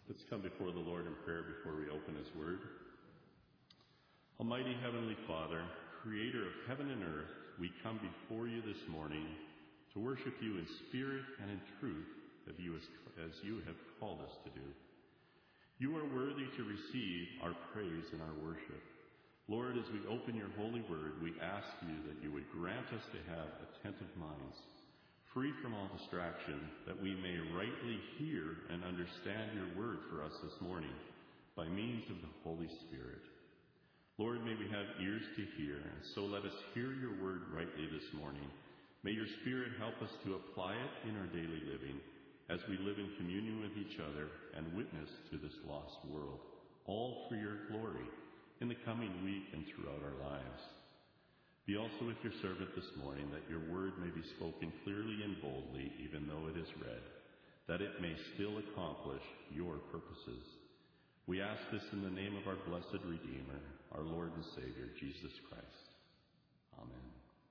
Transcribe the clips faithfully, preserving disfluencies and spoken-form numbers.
Let's come before the Lord in prayer before we open his word. Almighty Heavenly Father, creator of heaven and earth, we come before you this morning to worship you in spirit and in truth as you, as you have called us to do. You are worthy to receive our praise and our worship. Lord, as we open your holy word, we ask you that you would grant us to have attentive minds, free from all distraction, that we may rightly hear and understand your word for us this morning by means of the Holy Spirit. Lord, may we have ears to hear, and so let us hear your word rightly this morning. May your Spirit help us to apply it in our daily living as we live in communion with each other and witness to this lost world, all for your glory in the coming week and throughout our lives. Be also with your servant this morning, that your word may be spoken clearly and boldly, even though it is read, that it may still accomplish your purposes. We ask this in the name of our blessed Redeemer, our Lord and Savior, Jesus Christ. Amen.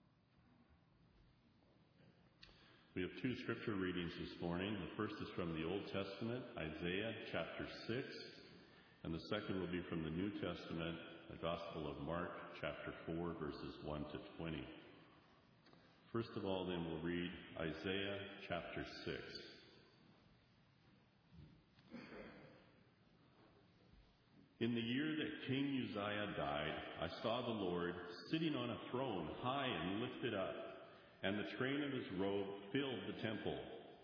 We have two scripture readings this morning. The first is from the Old Testament, Isaiah chapter six, and the second will be from the New Testament, the Gospel of Mark chapter four, verses one to twenty. First of all, then, we'll read Isaiah chapter six. In the year that King Uzziah died, I saw the Lord sitting on a throne high and lifted up, and the train of his robe filled the temple.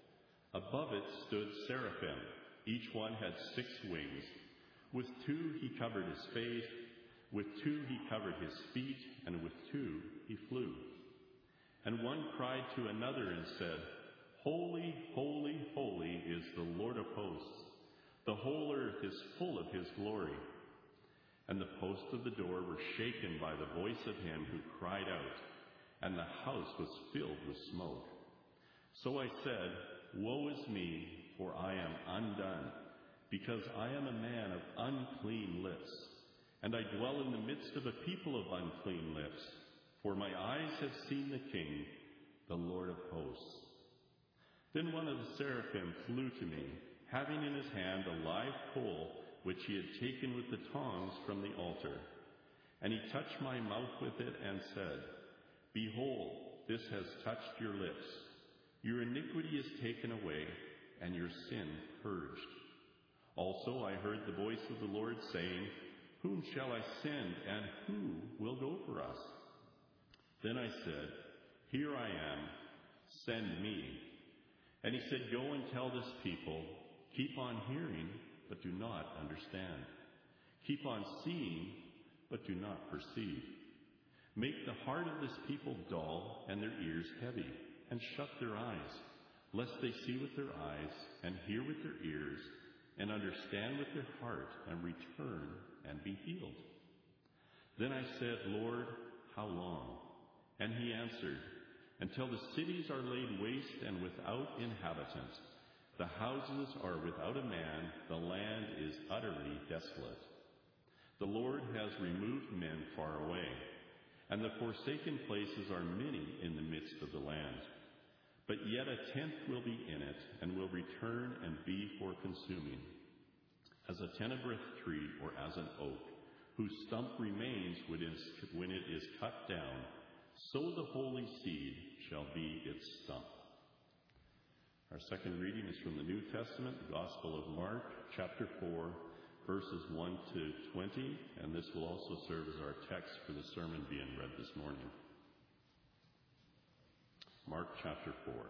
Above it stood seraphim. Each one had six wings. With two he covered his face, with two he covered his feet, and with two he flew. And one cried to another and said, Holy, holy, holy is the Lord of hosts. The whole earth is full of his glory. And the posts of the door were shaken by the voice of him who cried out, and the house was filled with smoke. So I said, Woe is me, for I am undone, because I am a man of unclean lips, and I dwell in the midst of a people of unclean lips, for my eyes have seen the King, the Lord of hosts. Then one of the seraphim flew to me, having in his hand a live coal, which he had taken with the tongs from the altar. And he touched my mouth with it and said, Behold, this has touched your lips. Your iniquity is taken away, and your sin purged. Also I heard the voice of the Lord saying, Whom shall I send, and who will go for us? Then I said, Here I am, send me. And he said, Go and tell this people, Keep on hearing, but do not understand. Keep on seeing, but do not perceive. Make the heart of this people dull and their ears heavy, and shut their eyes, lest they see with their eyes, and hear with their ears, and understand with their heart, and return and be healed. Then I said, Lord, how long? And he answered, Until the cities are laid waste and without inhabitant. The houses are without a man, the land is utterly desolate. The Lord has removed men far away, and the forsaken places are many in the midst of the land. But yet a tenth will be in it, and will return and be for consuming. As a tenebrous tree or as an oak, whose stump remains when it is cut down, so the holy seed shall be its stump. Our second reading is from the New Testament, the Gospel of Mark, chapter four, verses one to twenty, and this will also serve as our text for the sermon being read this morning. Mark chapter four.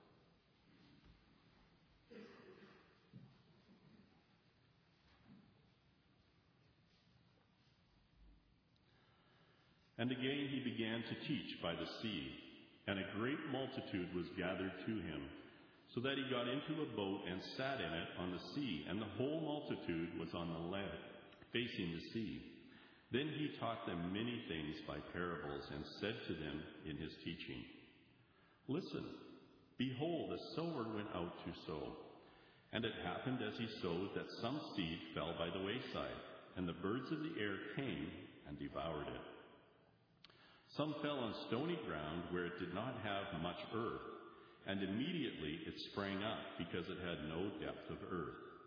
And again he began to teach by the sea, and a great multitude was gathered to him, so that he got into a boat and sat in it on the sea, and the whole multitude was on the land, facing the sea. Then he taught them many things by parables, and said to them in his teaching, Listen, behold, a sower went out to sow. And it happened as he sowed that some seed fell by the wayside, and the birds of the air came and devoured it. Some fell on stony ground where it did not have much earth, and immediately it sprang up because it had no depth of earth. But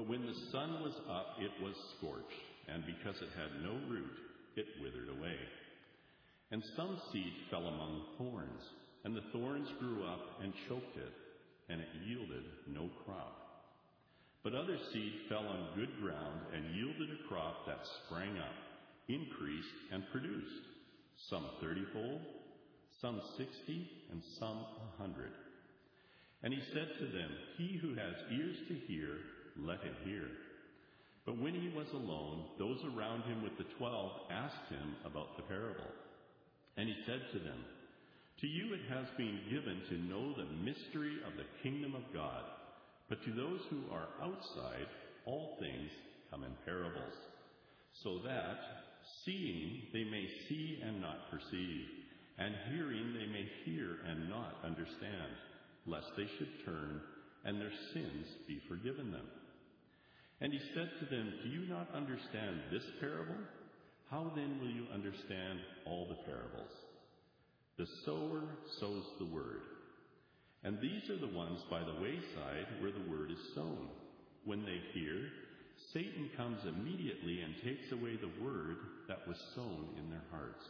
But when the sun was up, it was scorched, and because it had no root, it withered away. And some seed fell among thorns, and the thorns grew up and choked it, and it yielded no crop. But other seed fell on good ground and yielded a crop that sprang up, increased, and produced, some thirtyfold, some sixty, and some a hundred. And he said to them, He who has ears to hear, let him hear. But when he was alone, those around him with the twelve asked him about the parable. And he said to them, To you it has been given to know the mystery of the kingdom of God, but to those who are outside, all things come in parables, so that, seeing, they may see and not perceive, and hearing they may hear and not understand, lest they should turn, and their sins be forgiven them. And he said to them, Do you not understand this parable? How then will you understand all the parables? The sower sows the word. And these are the ones by the wayside where the word is sown. When they hear, Satan comes immediately and takes away the word that was sown in their hearts.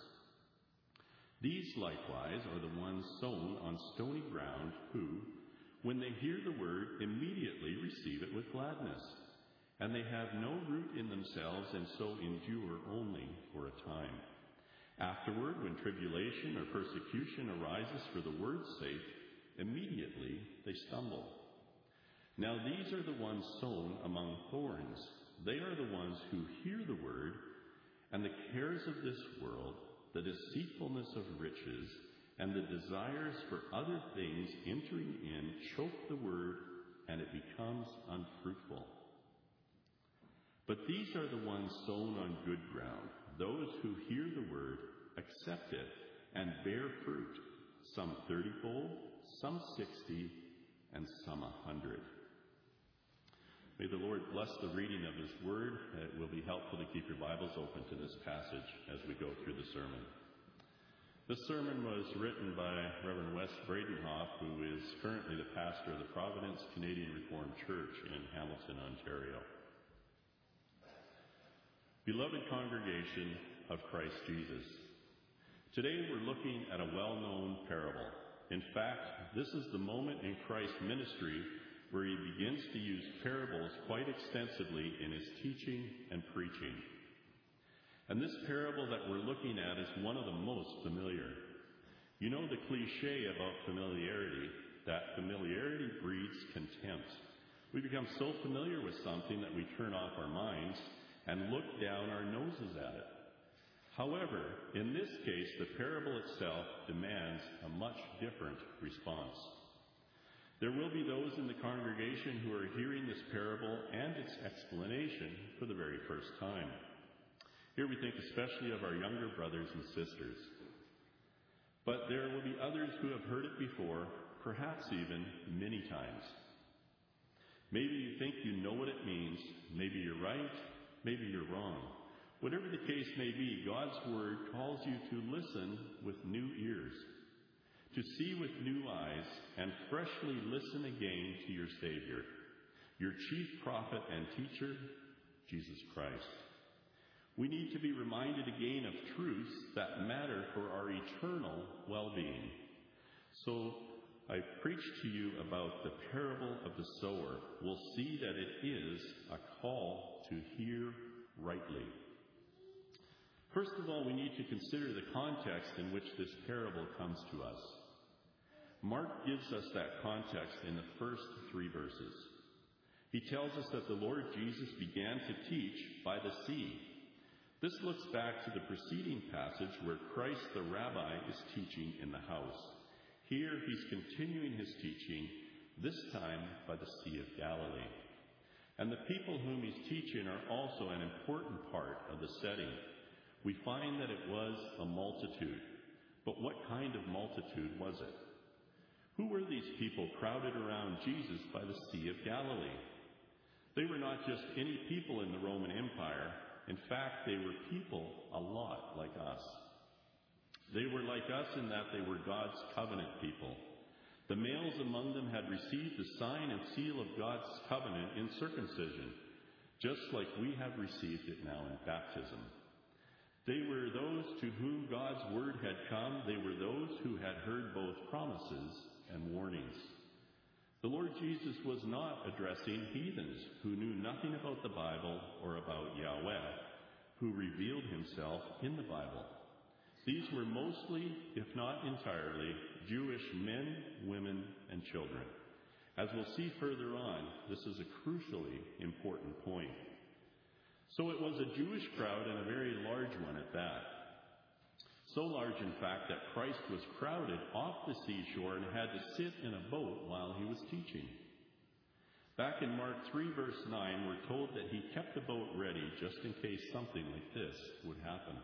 These likewise are the ones sown on stony ground who, when they hear the word, immediately receive it with gladness. And they have no root in themselves, and so endure only for a time. Afterward, when tribulation or persecution arises for the word's sake, immediately they stumble. Now these are the ones sown among thorns. They are the ones who hear the word, and the cares of this world, the deceitfulness of riches, and the desires for other things entering in choke the word, and it becomes unfruitful. But these are the ones sown on good ground, those who hear the word, accept it, and bear fruit, some thirtyfold, some sixty, and some a hundred. May the Lord bless the reading of his word. It will be helpful to keep your Bibles open to this passage as we go through the sermon. This sermon was written by Reverend Wes Bradenhoff, who is currently the pastor of the Providence Canadian Reformed Church in Hamilton, Ontario. Beloved congregation of Christ Jesus, today we're looking at a well-known parable. In fact, this is the moment in Christ's ministry where he begins to use parables quite extensively in his teaching and preaching. And this parable that we're looking at is one of the most familiar. You know the cliche about familiarity, that familiarity breeds contempt. We become so familiar with something that we turn off our minds and look down our noses at it. However, in this case, the parable itself demands a much different response. There will be those in the congregation who are hearing this parable and its explanation for the very first time. Here we think especially of our younger brothers and sisters. But there will be others who have heard it before, perhaps even many times. Maybe you think you know what it means. Maybe you're right. Maybe you're wrong. Whatever the case may be, God's word calls you to listen with new ears, to see with new eyes, and freshly listen again to your Savior, your chief prophet and teacher, Jesus Christ. We need to be reminded again of truths that matter for our eternal well-being. So I preach to you about the parable of the sower. We'll see that it is a call to hear rightly. First of all, we need to consider the context in which this parable comes to us. Mark gives us that context in the first three verses. He tells us that the Lord Jesus began to teach by the sea. This looks back to the preceding passage where Christ the Rabbi is teaching in the house. Here he's continuing his teaching, this time by the Sea of Galilee. And the people whom he's teaching are also an important part of the setting. We find that it was a multitude. But what kind of multitude was it? Who were these people crowded around Jesus by the Sea of Galilee? They were not just any people in the Roman Empire. In fact, they were people a lot like us. They were like us in that they were God's covenant people. The males among them had received the sign and seal of God's covenant in circumcision, just like we have received it now in baptism. They were those to whom God's word had come. They were those who had heard both promises and warnings. The Lord Jesus was not addressing heathens who knew nothing about the Bible or about Yahweh, who revealed himself in the Bible. These were mostly, if not entirely, Jewish men, women, and children. As we'll see further on, this is a crucially important point. So it was a Jewish crowd, and a very large one at that. So large, in fact, that Christ was crowded off the seashore and had to sit in a boat while he was teaching. Back in Mark three, verse nine, we're told that he kept the boat ready just in case something like this would happen.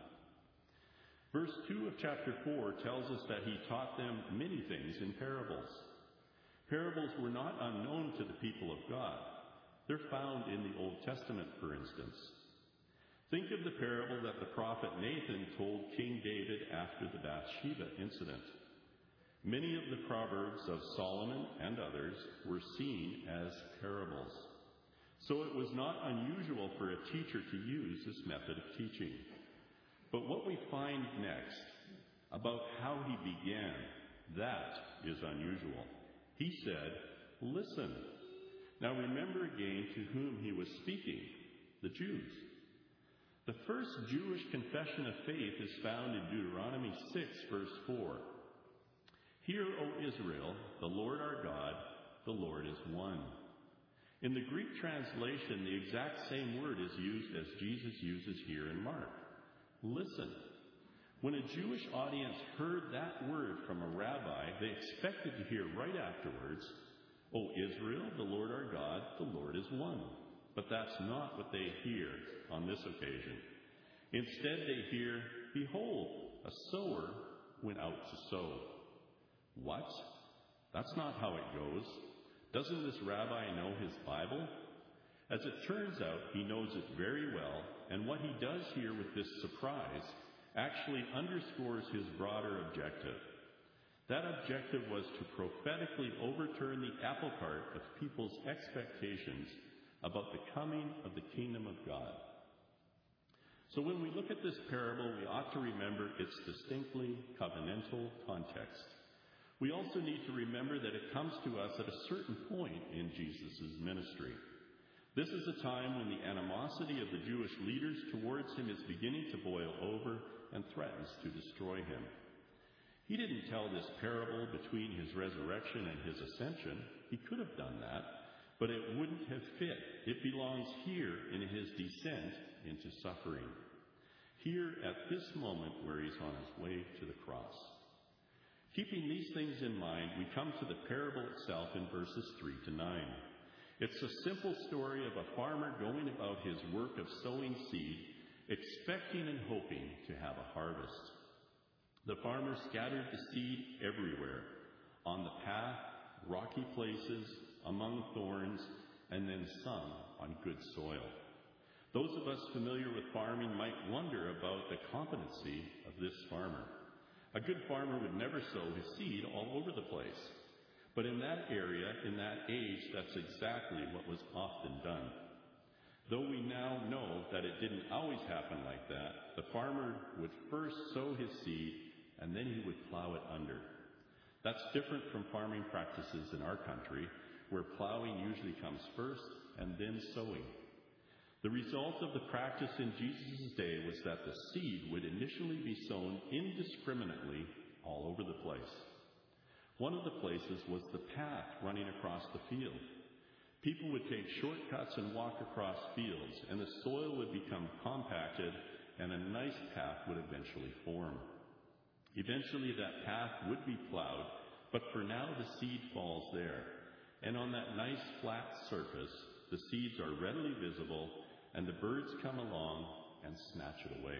Verse two of chapter four tells us that he taught them many things in parables. Parables were not unknown to the people of God. They're found in the Old Testament, for instance. Think of the parable that the prophet Nathan told King David after the Bathsheba incident. Many of the proverbs of Solomon and others were seen as parables. So it was not unusual for a teacher to use this method of teaching. But what we find next about how he began, that is unusual. He said, "Listen." Now remember again to whom he was speaking, the Jews. The first Jewish confession of faith is found in Deuteronomy six, verse four. "Hear, O Israel, the Lord our God, the Lord is one." In the Greek translation, the exact same word is used as Jesus uses here in Mark. Listen. When a Jewish audience heard that word from a rabbi, they expected to hear right afterwards, "O Israel, the Lord our God, the Lord is one." But that's not what they hear on this occasion. Instead, they hear, "Behold, a sower went out to sow." What? That's not how it goes. Doesn't this rabbi know his Bible? As it turns out, he knows it very well, and what he does here with this surprise actually underscores his broader objective. That objective was to prophetically overturn the apple cart of people's expectations about the coming of the kingdom of God. So when we look at this parable, we ought to remember its distinctly covenantal context. We also need to remember that it comes to us at a certain point in Jesus' ministry. This is a time when the animosity of the Jewish leaders towards him is beginning to boil over and threatens to destroy him. He didn't tell this parable between his resurrection and his ascension. He could have done that, but it wouldn't have fit. It belongs here in his descent into suffering. Here at this moment where he's on his way to the cross. Keeping these things in mind, we come to the parable itself in verses three to nine. It's a simple story of a farmer going about his work of sowing seed, expecting and hoping to have a harvest. The farmer scattered the seed everywhere, on the path, rocky places, among thorns, and then some on good soil. Those of us familiar with farming might wonder about the competency of this farmer. A good farmer would never sow his seed all over the place. But in that area, in that age, that's exactly what was often done. Though we now know that it didn't always happen like that, the farmer would first sow his seed and then he would plow it under. That's different from farming practices in our country, where plowing usually comes first and then sowing. The result of the practice in Jesus' day was that the seed would initially be sown indiscriminately all over the place. One of the places was the path running across the field. People would take shortcuts and walk across fields, and the soil would become compacted, and a nice path would eventually form. Eventually that path would be plowed, but for now the seed falls there. And on that nice flat surface, the seeds are readily visible, and the birds come along and snatch it away.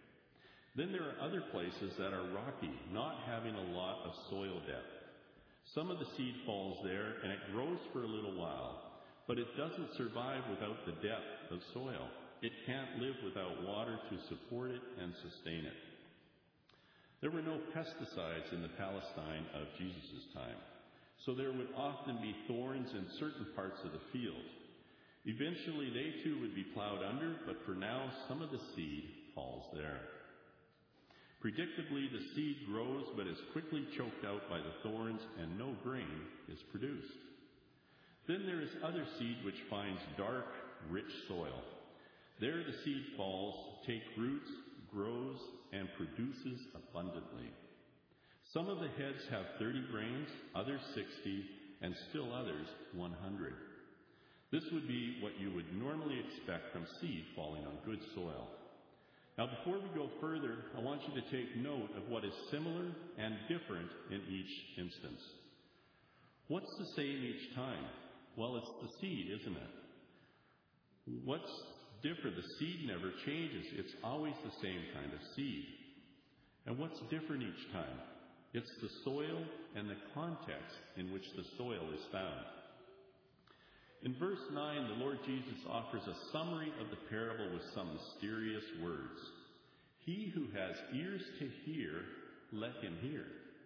Then there are other places that are rocky, not having a lot of soil depth. Some of the seed falls there, and it grows for a little while, but it doesn't survive without the depth of soil. It can't live without water to support it and sustain it. There were no pesticides in the Palestine of Jesus' time, so there would often be thorns in certain parts of the field. Eventually they too would be plowed under, but for now some of the seed falls there. Predictably, the seed grows but is quickly choked out by the thorns, and no grain is produced. Then there is other seed which finds dark, rich soil. There the seed falls, takes roots, grows, and produces abundantly. Some of the heads have thirty grains, others sixty, and still others one hundred. This would be what you would normally expect from seed falling on good soil. Now, before we go further, I want you to take note of what is similar and different in each instance. What's the same each time? Well, it's the seed, isn't it? What's different? The seed never changes. It's always the same kind of seed. And what's different each time? It's the soil and the context in which the soil is found. In verse nine, the Lord Jesus offers a summary of the parable with some mysterious words. He who has ears to hear, let him hear.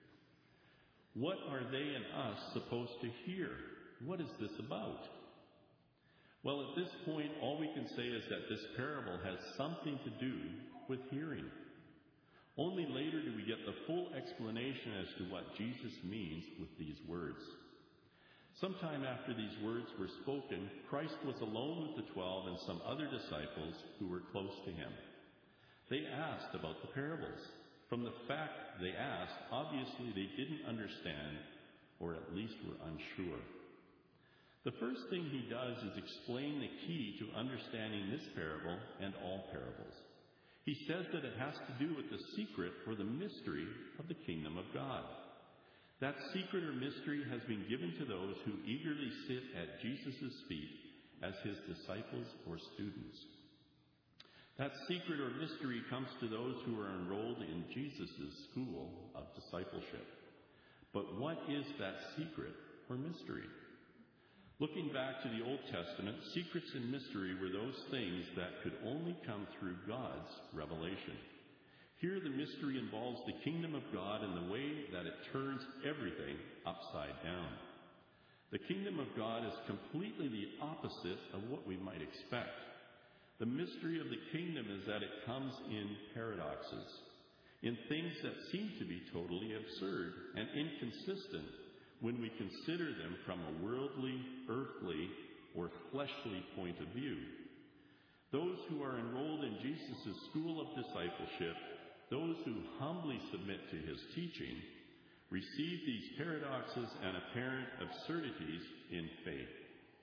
What are they and us supposed to hear? What is this about? Well, at this point, all we can say is that this parable has something to do with hearing. Only later do we get the full explanation as to what Jesus means with these words. Sometime after these words were spoken, Christ was alone with the twelve and some other disciples who were close to him. They asked about the parables. From the fact they asked, obviously they didn't understand, or at least were unsure. The first thing he does is explain the key to understanding this parable and all parables. He says that it has to do with the secret or the mystery of the kingdom of God. That secret or mystery has been given to those who eagerly sit at Jesus' feet as his disciples or students. That secret or mystery comes to those who are enrolled in Jesus' school of discipleship. But what is that secret or mystery? Looking back to the Old Testament, secrets and mystery were those things that could only come through God's revelation. Here the mystery involves the kingdom of God and the way that it turns everything upside down. The kingdom of God is completely the opposite of what we might expect. The mystery of the kingdom is that it comes in paradoxes, in things that seem to be totally absurd and inconsistent when we consider them from a worldly, earthly, or fleshly point of view. Those who are enrolled in Jesus' school of discipleship, those who humbly submit to his teaching, receive these paradoxes and apparent absurdities in faith.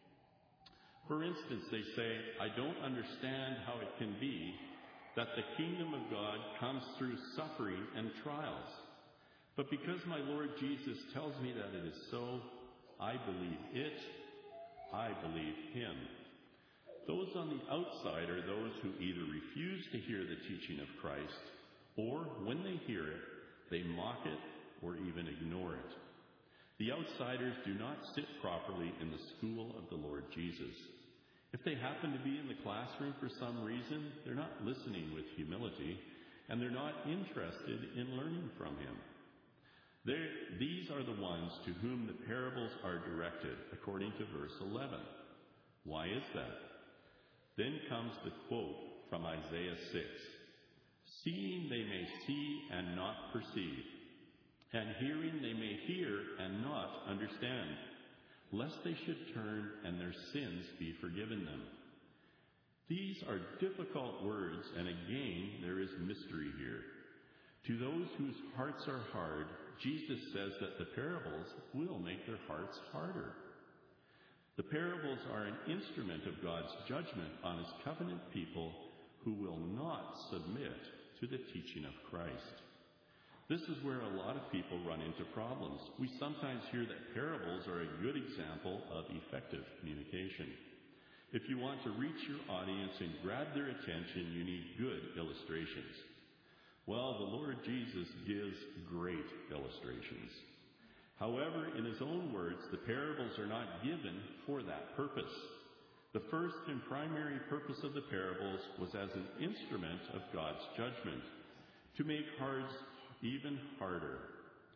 For instance, they say, I don't understand how it can be that the kingdom of God comes through suffering and trials. But because my Lord Jesus tells me that it is so, I believe it, I believe him. Those on the outside are those who either refuse to hear the teaching of Christ, or when they hear it, they mock it or even ignore it. The outsiders do not sit properly in the school of the Lord Jesus. If they happen to be in the classroom for some reason, they're not listening with humility, and they're not interested in learning from him. They're, these are the ones to whom the parables are directed, according to verse eleven. Why is that? Then comes the quote from Isaiah six. Seeing they may see and not perceive, and hearing they may hear and not understand, lest they should turn and their sins be forgiven them. These are difficult words, and again there is mystery here. To those whose hearts are hard, Jesus says that the parables will make their hearts harder. The parables are an instrument of God's judgment on his covenant people who will not submit to the teaching of Christ. This is where a lot of people run into problems. We sometimes hear that parables are a good example of effective communication. If you want to reach your audience and grab their attention, you need good illustrations. Well, the Lord Jesus gives great illustrations. However, in his own words, the parables are not given for that purpose. The first and primary purpose of the parables was as an instrument of God's judgment, to make hearts even harder.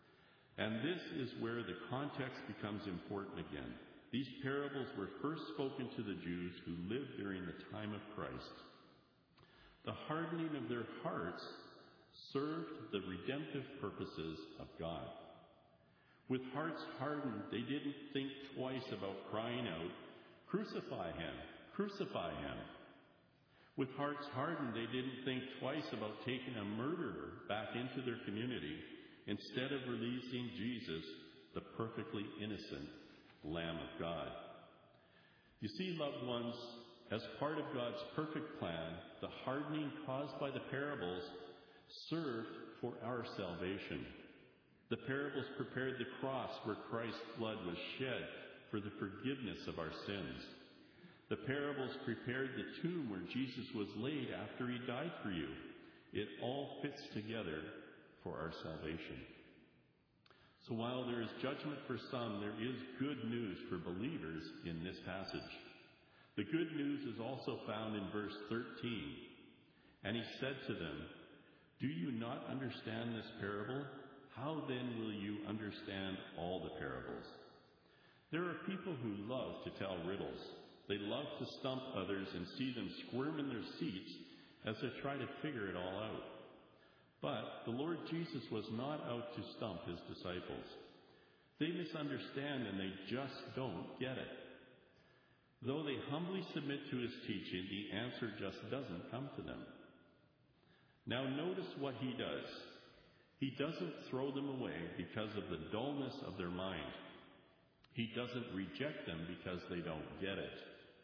And this is where the context becomes important again. These parables were first spoken to the Jews who lived during the time of Christ. The hardening of their hearts served the redemptive purposes of God. With hearts hardened, they didn't think twice about crying out, "Crucify him! Crucify him!" With hearts hardened, they didn't think twice about taking a murderer back into their community instead of releasing Jesus, the perfectly innocent Lamb of God. You see, loved ones, as part of God's perfect plan, the hardening caused by the parables served for our salvation. The parables prepared the cross where Christ's blood was shed for the forgiveness of our sins. The parables prepared the tomb where Jesus was laid after he died for you. It all fits together for our salvation. So while there is judgment for some, there is good news for believers in this passage. The good news is also found in verse thirteen. And he said to them, "Do you not understand this parable? How then will you understand all the parables?" There are people who love to tell riddles. They love to stump others and see them squirm in their seats as they try to figure it all out. But the Lord Jesus was not out to stump his disciples. They misunderstand and they just don't get it. Though they humbly submit to his teaching, the answer just doesn't come to them. Now notice what he does. He doesn't throw them away because of the dullness of their mind. He doesn't reject them because they don't get it.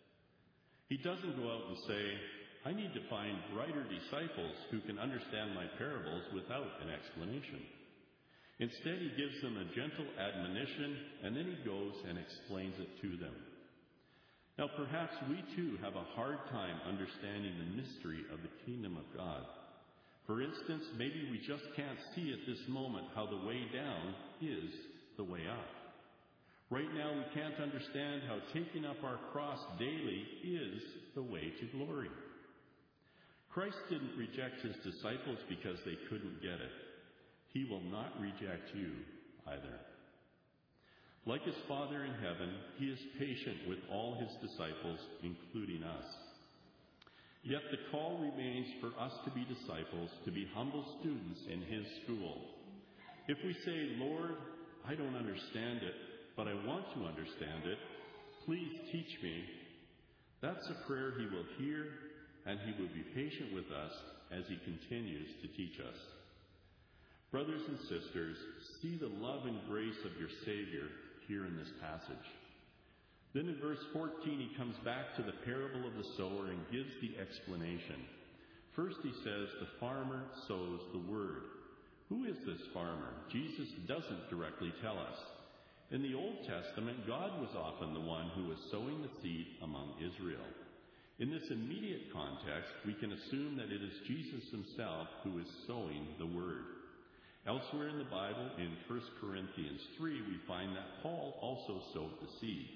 He doesn't go out and say, "I need to find brighter disciples who can understand my parables without an explanation." Instead, he gives them a gentle admonition, and then he goes and explains it to them. Now, perhaps we too have a hard time understanding the mystery of the kingdom of God. For instance, maybe we just can't see at this moment how the way down is the way up. Right now, we can't understand how taking up our cross daily is the way to glory. Christ didn't reject his disciples because they couldn't get it. He will not reject you either. Like his Father in heaven, he is patient with all his disciples, including us. Yet the call remains for us to be disciples, to be humble students in his school. If we say, "Lord, I don't understand it, but I want to understand it. Please teach me," that's a prayer he will hear, and he will be patient with us as he continues to teach us. Brothers and sisters, see the love and grace of your Savior here in this passage. Then in verse fourteen, he comes back to the parable of the sower and gives the explanation. First he says, the farmer sows the word. Who is this farmer? Jesus doesn't directly tell us. In the Old Testament, God was often the one who was sowing the seed among Israel. In this immediate context, we can assume that it is Jesus himself who is sowing the word. Elsewhere in the Bible, in First Corinthians three, we find that Paul also sowed the seed.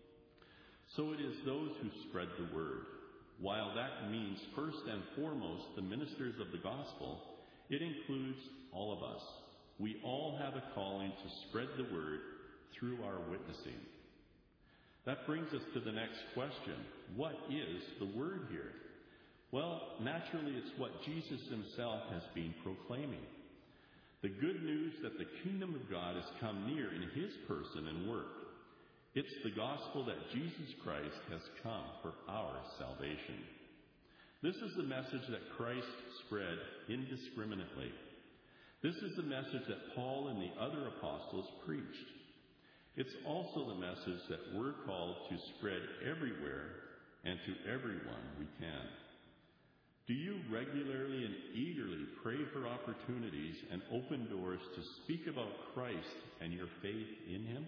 So it is those who spread the word. While that means first and foremost the ministers of the gospel, it includes all of us. We all have a calling to spread the word through our witnessing. That brings us to the next question. What is the word here? Well, naturally it's what Jesus himself has been proclaiming. The good news that the kingdom of God has come near in his person and work. It's the gospel that Jesus Christ has come for our salvation. This is the message that Christ spread indiscriminately. This is the message that Paul and the other apostles preached. It's also the message that we're called to spread everywhere and to everyone we can. Do you regularly and eagerly pray for opportunities and open doors to speak about Christ and your faith in him?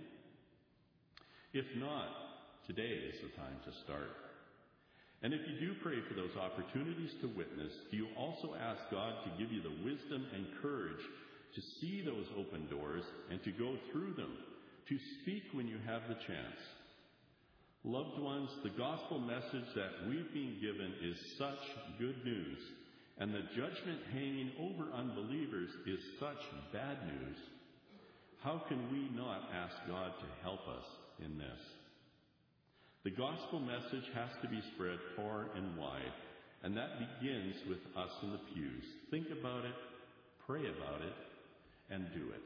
If not, today is the time to start. And if you do pray for those opportunities to witness, do you also ask God to give you the wisdom and courage to see those open doors and to go through them, to speak when you have the chance? Loved ones, the gospel message that we've been given is such good news, and the judgment hanging over unbelievers is such bad news. how can we not ask God to help us in this? The gospel message has to be spread far and wide, and that begins with us in the pews. Think about it, pray about it, and do it.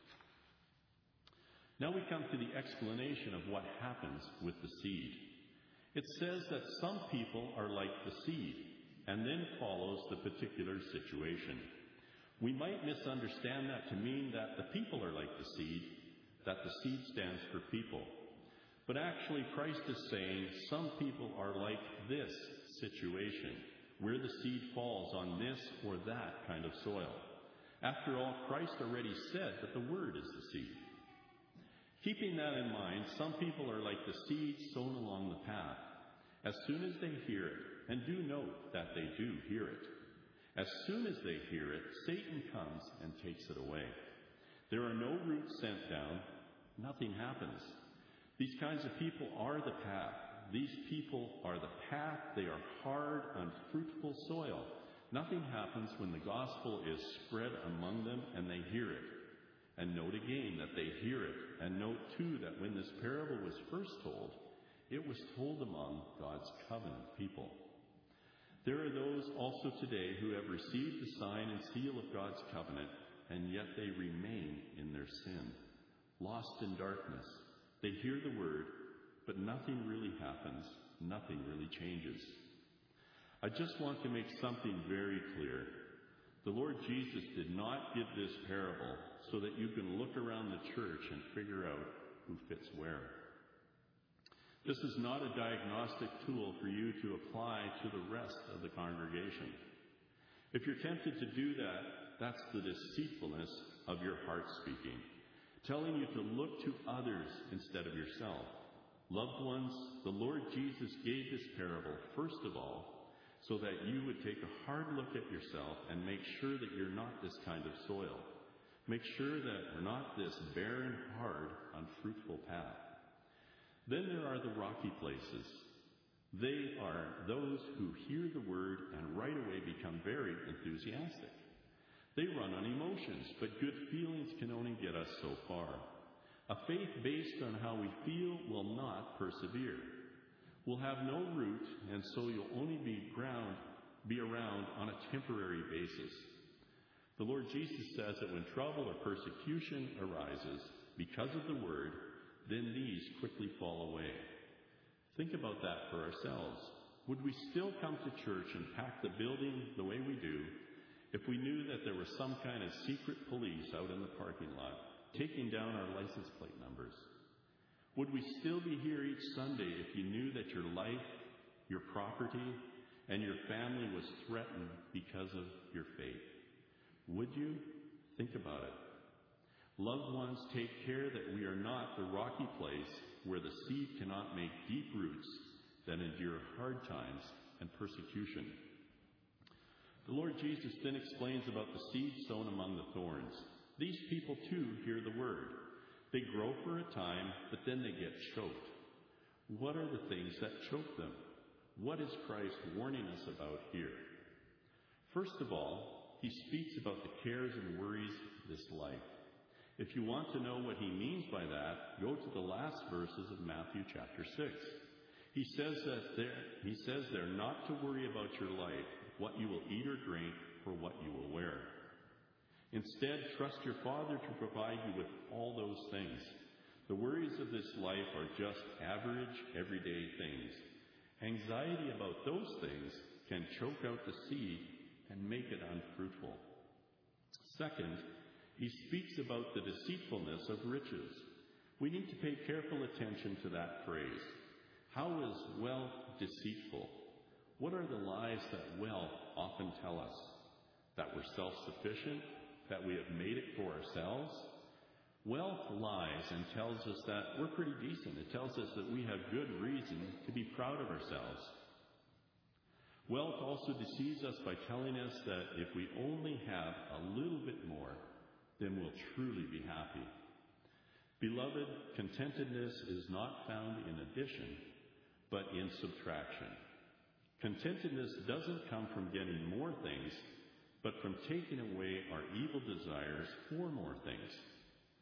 Now we come to the explanation of what happens with the seed. It says that some people are like the seed, and then follows the particular situation. We might misunderstand that to mean that the people are like the seed, that the seed stands for people. But actually, Christ is saying some people are like this situation, where the seed falls on this or that kind of soil. After all, Christ already said that the Word is the seed. Keeping that in mind, some people are like the seed sown along the path. As soon as they hear it, and do note that they do hear it, as soon as they hear it, Satan comes and takes it away. There are no roots sent down. Nothing happens. These kinds of people are the path. These people are the path. They are hard, unfruitful soil. Nothing happens when the gospel is spread among them and they hear it. And note again that they hear it. And note too that when this parable was first told, it was told among God's covenant people. There are those also today who have received the sign and seal of God's covenant, and yet they remain in their sin, lost in darkness. They hear the word, but nothing really happens. Nothing really changes. I just want to make something very clear. The Lord Jesus did not give this parable so that you can look around the church and figure out who fits where. This is not a diagnostic tool for you to apply to the rest of the congregation. If you're tempted to do that, that's the deceitfulness of your heart speaking, telling you to look to others instead of yourself. Loved ones, the Lord Jesus gave this parable, first of all, so that you would take a hard look at yourself and make sure that you're not this kind of soil. Make sure that we're not this barren, hard, unfruitful path. Then there are the rocky places. They are those who hear the word and right away become very enthusiastic. They run on emotions, but good feelings can only get us so far. A faith based on how we feel will not persevere. Will have no root, and so you'll only be ground, be around on a temporary basis. The Lord Jesus says that when trouble or persecution arises because of the word, then these quickly fall away. Think about that for ourselves. Would we still come to church and pack the building the way we do if we knew that there was some kind of secret police out in the parking lot taking down our license plate numbers? Would we still be here each Sunday if you knew that your life, your property, and your family was threatened because of your faith? Would you? Think about it. Loved ones, take care that we are not the rocky place where the seed cannot make deep roots that endure hard times and persecution. The Lord Jesus then explains about the seed sown among the thorns. These people too hear the word. They grow for a time, but then they get choked. What are the things that choke them? What is Christ warning us about here? First of all, he speaks about the cares and worries of this life. If you want to know what he means by that, go to the last verses of Matthew chapter six. He says that there, he says there not to worry about your life, what you will eat or drink, or what you will wear. Instead, trust your Father to provide you with all those things. The worries of this life are just average, everyday things. Anxiety about those things can choke out the seed and make it unfruitful. Second, he speaks about the deceitfulness of riches. We need to pay careful attention to that phrase. How is wealth deceitful? What are the lies that wealth often tell us? That we're self-sufficient? That we have made it for ourselves? Wealth lies and tells us that we're pretty decent. It tells us that we have good reason to be proud of ourselves. Wealth also deceives us by telling us that if we only have a little bit more, then we'll truly be happy. Beloved, contentedness is not found in addition, but in subtraction. Contentedness doesn't come from getting more things, but from taking away our evil desires for more things.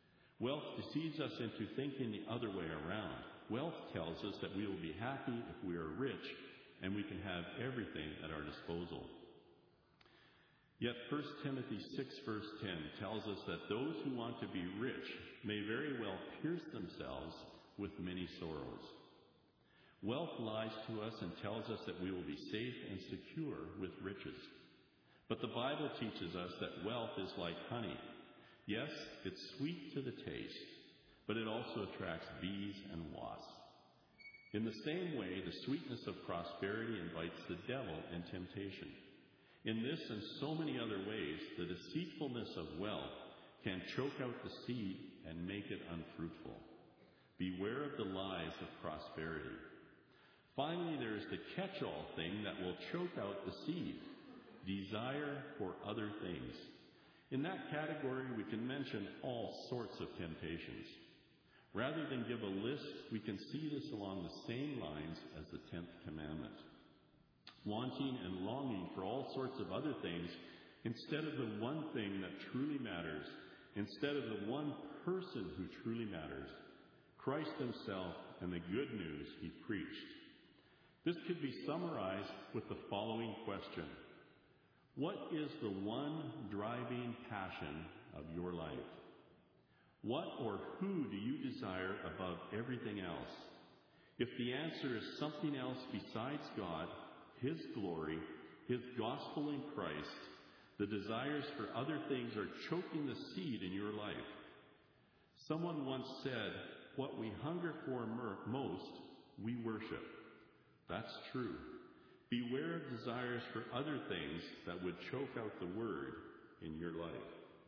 Wealth deceives us into thinking the other way around. Wealth tells us that we will be happy if we are rich and we can have everything at our disposal. Yet First Timothy six verse ten tells us that those who want to be rich may very well pierce themselves with many sorrows. Wealth lies to us and tells us that we will be safe and secure with riches. But the Bible teaches us that wealth is like honey. Yes, it's sweet to the taste, but it also attracts bees and wasps. In the same way, the sweetness of prosperity invites the devil and temptation. In this and so many other ways, the deceitfulness of wealth can choke out the seed and make it unfruitful. Beware of the lies of prosperity. Finally, there is the catch-all thing that will choke out the seed, desire for other things. In that category, we can mention all sorts of temptations. Rather than give a list, we can see this along the same lines as the tenth commandment. Wanting and longing for all sorts of other things instead of the one thing that truly matters, instead of the one person who truly matters, Christ himself and the good news he preached. This could be summarized with the following question. What is the one driving passion of your life? What or who do you desire above everything else? If the answer is something else besides God, his glory, his gospel in Christ, the desires for other things are choking the seed in your life. Someone once said, what we hunger for most, we worship. That's true. Beware of desires for other things that would choke out the word in your life.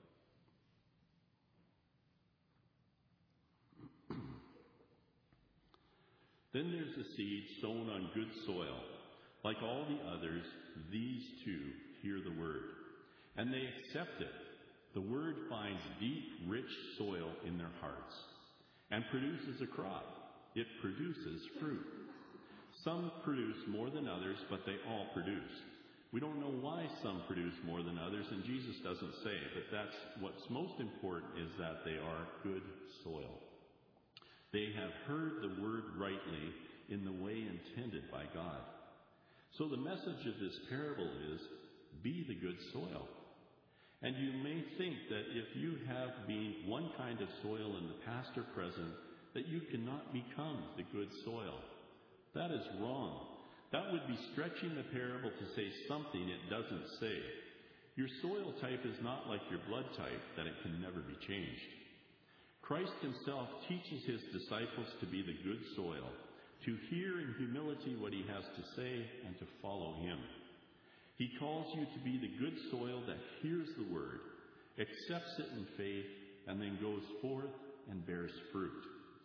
Then there's the seed sown on good soil. Like all the others, these too hear the word, and they accept it. The word finds deep, rich soil in their hearts and produces a crop. It produces fruit. Some produce more than others, but they all produce. We don't know why some produce more than others, and Jesus doesn't say, but that's what's most important is that they are good soil. They have heard the word rightly in the way intended by God. So the message of this parable is, be the good soil. And you may think that if you have been one kind of soil in the past or present, that you cannot become the good soil. That is wrong. That would be stretching the parable to say something it doesn't say. Your soil type is not like your blood type, that it can never be changed. Christ himself teaches his disciples to be the good soil, to hear in humility what he has to say and to follow him. He calls you to be the good soil that hears the word, accepts it in faith, and then goes forth and bears fruit.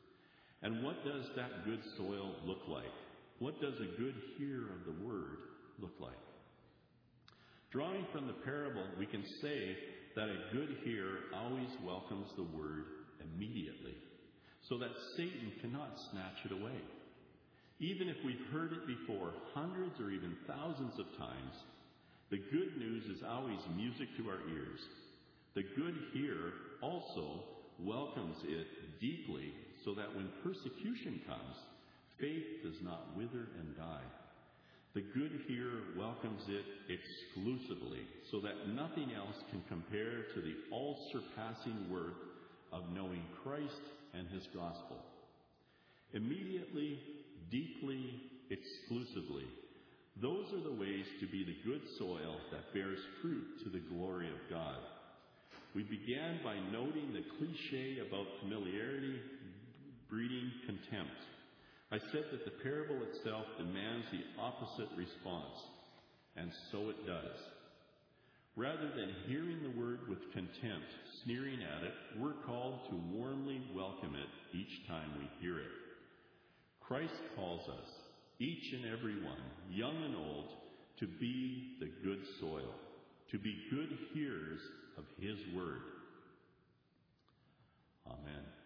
And what does that good soil look like? What does a good hearer of the word look like? Drawing from the parable, we can say that a good hearer always welcomes the word immediately, so that Satan cannot snatch it away. Even if we've heard it before hundreds or even thousands of times, the good news is always music to our ears. The good hearer also welcomes it deeply, so that when persecution comes, faith does not wither and die. The good hearer welcomes it exclusively, so that nothing else can compare to the all-surpassing worth of knowing Christ and his gospel. Immediately, deeply, exclusively, those are the ways to be the good soil that bears fruit to the glory of God. We began by noting the cliche about familiarity breeding contempt. I said that the parable itself demands the opposite response, and so it does. Rather than hearing the word with contempt, sneering at it, we're called to warmly welcome it each time we hear it. Christ calls us, each and every one, young and old, to be the good soil, to be good hearers of his word. Amen.